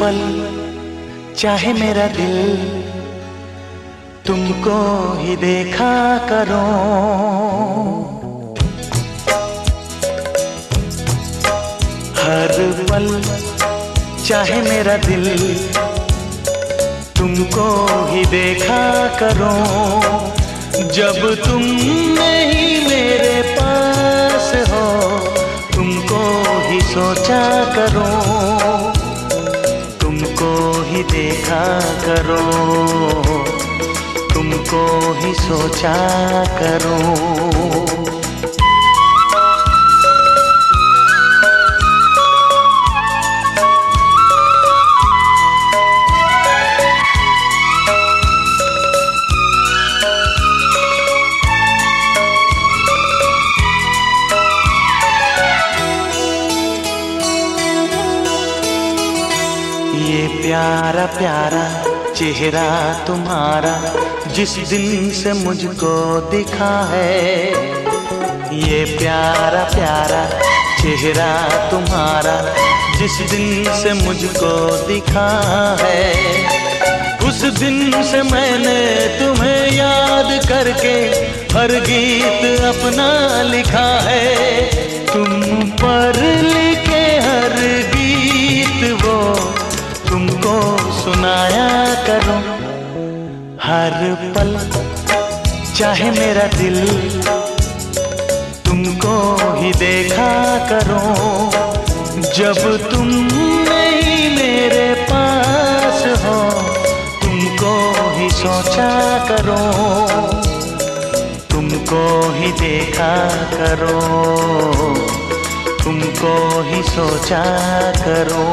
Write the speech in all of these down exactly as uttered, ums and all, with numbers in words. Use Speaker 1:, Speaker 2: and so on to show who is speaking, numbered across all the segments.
Speaker 1: पल चाहे मेरा दिल तुमको ही देखा करो। हर पल चाहे मेरा दिल तुमको ही देखा करो। जब तुम नहीं मेरे पास हो तुमको ही सोचा करो, तुमको ही देखा करो, तुमको ही सोचा करो। ये प्यारा प्यारा चेहरा तुम्हारा जिस दिन से मुझको दिखा है, ये प्यारा प्यारा चेहरा तुम्हारा जिस दिन से मुझको दिखा है, उस दिन से मैंने तुम्हें याद करके हर गीत अपना लिखा है। तुम पर लिखे हर गीत वो तुमको सुनाया करो। हर पल चाहे मेरा दिल तुमको ही देखा करो। जब तुम नहीं मेरे पास हो तुमको ही सोचा करो, तुमको ही देखा करो, तुमको ही सोचा करो।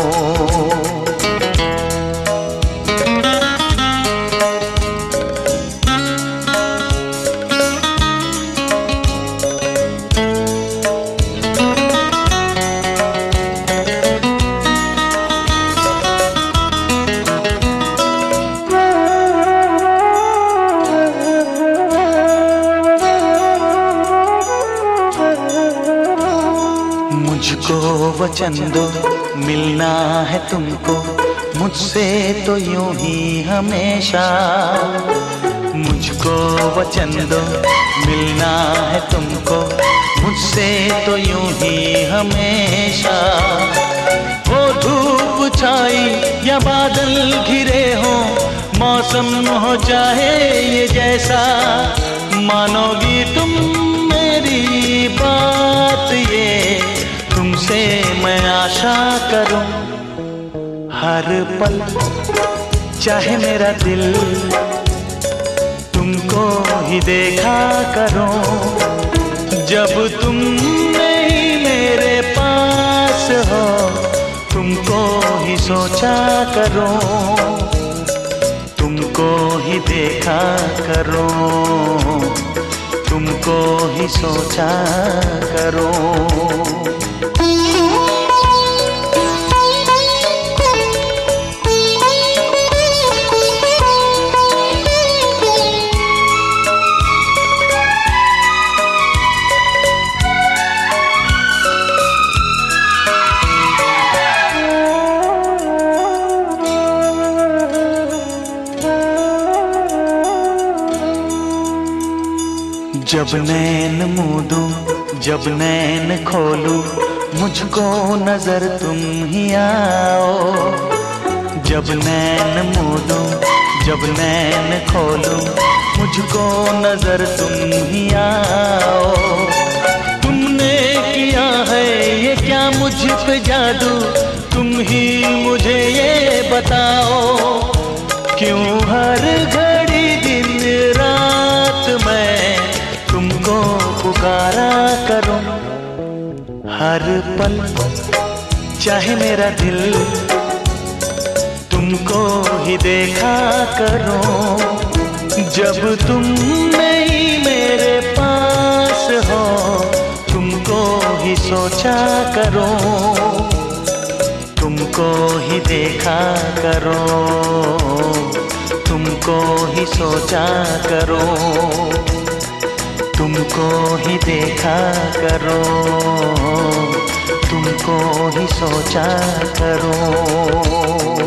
Speaker 1: मुझको वचन दो मिलना है तुमको मुझसे तो यूं ही हमेशा। मुझको वचन दो मिलना है तुमको मुझसे तो यूं ही हमेशा। हो धूप छाई या बादल घिरे हो, मौसम हो चाहे ये जैसा, मानोगी तुम मेरी बात ये तुमसे मैं आशा करूं। हर पल चाहे मेरा दिल तुमको ही देखा करो। जब तुम नहीं मेरे पास हो तुमको ही सोचा करो, तुमको ही देखा करो, तुमको ही सोचा करो। जब नैन मूंदूं जब नैन खोलूं मुझको नजर तुम ही आओ। जब नैन मूंदूं जब नैन खोलूं मुझको नजर तुम ही आओ। तुमने किया है ये क्या मुझ पे जादू, तुम ही मुझे ये बताओ। क्यों हर घड़ी दिन रात मैं तुमको पुकारा करूं। हर पल चाहे मेरा दिल तुमको ही देखा करो। जब तुम नहीं मेरे पास हो तुमको ही सोचा करो, तुमको ही देखा करो, तुमको ही सोचा करो, तुमको ही देखा करो, तुमको ही सोचा करो।